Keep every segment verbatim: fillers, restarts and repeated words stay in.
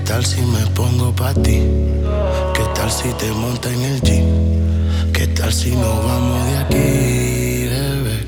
tal si me pongo pa' ti? ¿Qué tal si te monta en el jeep? ¿Qué tal si nos vamos de aquí, bebé?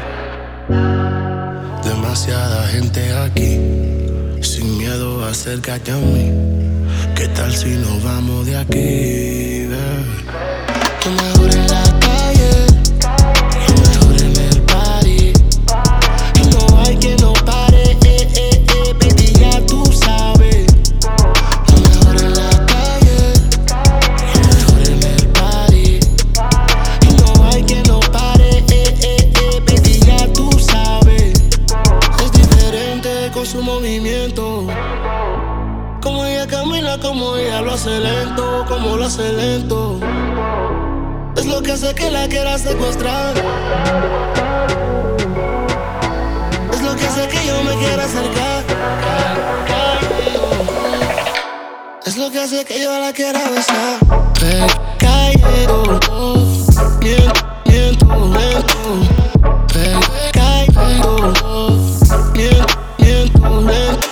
Demasiada gente aquí, sin miedo, acércate a mí. ¿Qué tal si nos vamos de aquí, bebé? Lo mejor en la calle, lo mejor en el party, y no hay que no pare, eh, eh, eh, baby, ya tú sabes. Lo mejor en la calle, lo mejor en el party, y no hay que no pare, eh, eh, eh, baby, ya tú sabes. Es diferente con su movimiento, como ella camina, como ella lo hace lento, como lo hace lento. Es lo que hace que la quiera secuestrar. Es lo que hace que yo me quiera acercar. Es lo que hace que yo la quiera besar. Pecado, miento, miento, lento. Pecado, miento, miento, lento.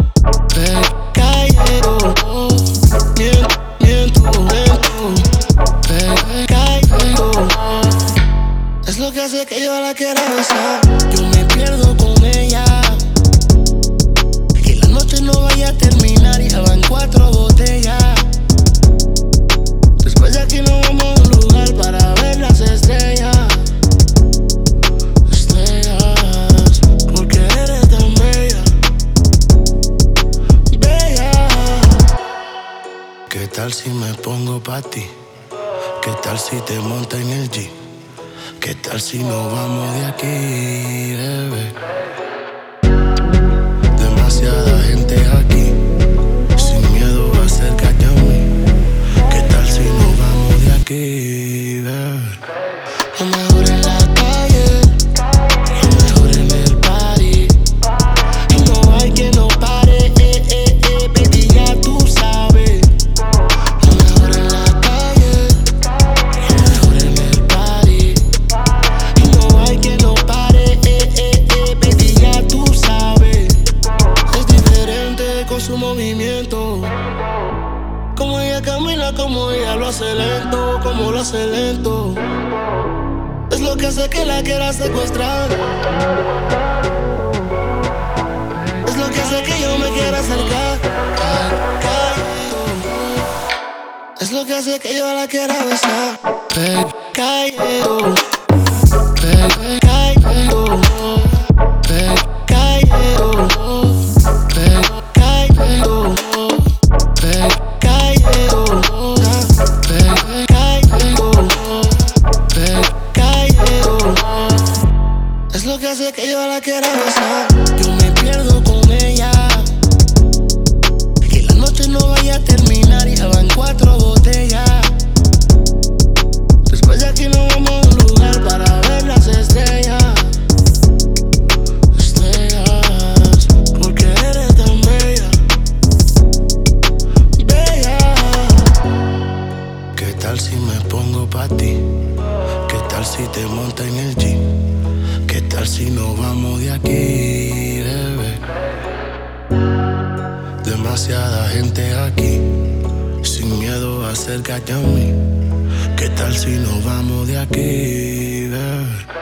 Pecado, miento, miento, lento. Pecado, es lo que hace que yo la quiera besar. Yo me pierdo con ella, que la noche no vaya a terminar y ya van cuatro botellas. Después de aquí nos vamos a un lugar para ver las estrellas. Estrellas, porque eres tan bella, bella. ¿Qué tal si me pongo pa' ti? ¿Qué tal si te monta en el jeep? ¿Qué tal si nos vamos de aquí, bebé? Demasiada gente aquí, sin miedo, acércate a mí. ¿Qué tal si nos vamos de aquí, bebé? Lo mejor en la calle, lo mejor en el party, y no hay que no pare, eh, eh, eh, baby, ya tú sabes. Lo mejor en la calle, lo mejor en el party, y no hay que no pare, eh, eh, eh, baby, ya tú sabes. Es diferente con su movimiento, como ella camina, como ella lo hace lento, como lo hace lento. Es lo que hace que la quiera secuestrar. Es lo que hace que yo me quiera acercar. Es lo que hace que yo la quiera besar. Pecado, pecado, pecado, pecado, pecado, pecado. Es lo que hace que yo la quiera besar. Yo me pierdo con ella, que la noche no vaya a terminar y ya van cuatro botellas. Después de aquí nos vamos a un lugar para ver las estrellas. Estrellas, porque eres tan bella, bella. ¿Qué tal si me pongo pa' ti? ¿Qué tal si te monta en el jeep? ¿Qué tal si nos vamos de aquí, bebé? Demasiada gente aquí, sin miedo, acércate a mí. ¿Qué tal si nos vamos de aquí, bebé?